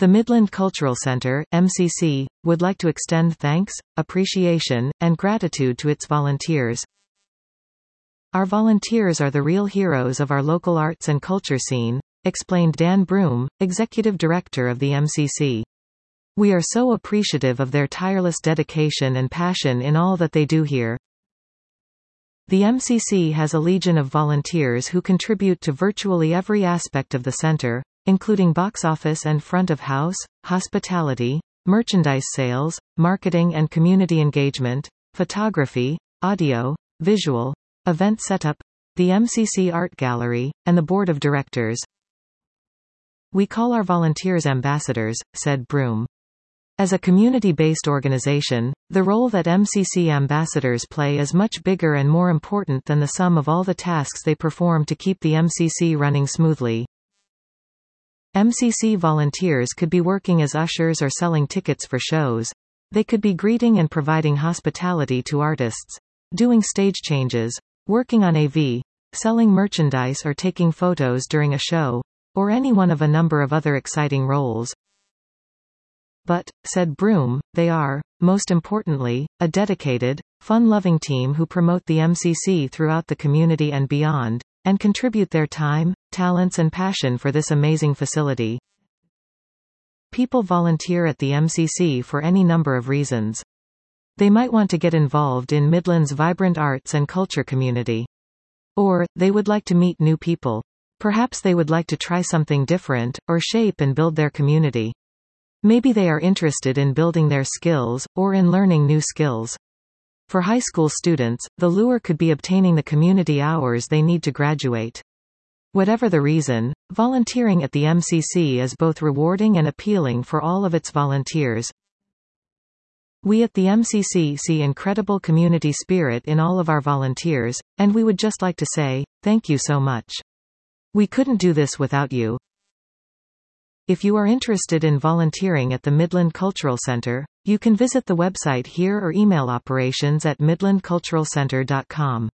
The Midland Cultural Center, MCC, would like to extend thanks, appreciation, and gratitude to its volunteers. Our volunteers are the real heroes of our local arts and culture scene, explained Dan Broom, Executive Director of the MCC. We are so appreciative of their tireless dedication and passion in all that they do here. The MCC has a legion of volunteers who contribute to virtually every aspect of the center, including box office and front of house, hospitality, merchandise sales, marketing and community engagement, photography, audio, visual, event setup, the MCC Art Gallery, and the Board of Directors. We call our volunteers ambassadors, said Broom. As a community-based organization, the role that MCC ambassadors play is much bigger and more important than the sum of all the tasks they perform to keep the MCC running smoothly. MCC volunteers could be working as ushers or selling tickets for shows. They could be greeting and providing hospitality to artists, doing stage changes, working on AV, selling merchandise or taking photos during a show, or any one of a number of other exciting roles. But, said Broom, they are, most importantly, a dedicated, fun-loving team who promote the MCC throughout the community and beyond, and contribute their time, talents and passion for this amazing facility. People volunteer at the MCC for any number of reasons. They might want to get involved in Midland's vibrant arts and culture community. Or, they would like to meet new people. Perhaps they would like to try something different, or shape and build their community. Maybe they are interested in building their skills, or in learning new skills. For high school students, the lure could be obtaining the community hours they need to graduate. Whatever the reason, volunteering at the MCC is both rewarding and appealing for all of its volunteers. We at the MCC see incredible community spirit in all of our volunteers, and we would just like to say, thank you so much. We couldn't do this without you. If you are interested in volunteering at the Midland Cultural Center, you can visit the website here or email operations@midlandculturalcenter.com.